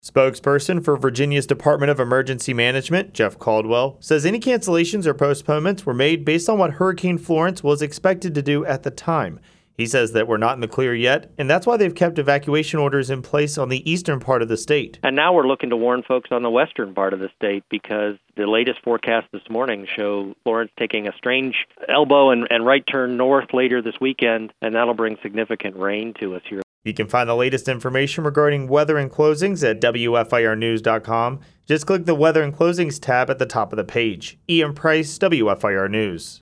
Spokesperson for Virginia's Department of Emergency Management, Jeff Caldwell, says any cancellations or postponements were made based on what Hurricane Florence was expected to do at the time. He says that we're not in the clear yet, and that's why they've kept evacuation orders in place on the eastern part of the state. And now we're looking to warn folks on the western part of the state because the latest forecast this morning show Florence taking a strange elbow and right turn north later this weekend, and that'll bring significant rain to us here. You can find the latest information regarding weather and closings at WFIRnews.com. Just click the Weather and Closings tab at the top of the page. Ian Price, WFIR News.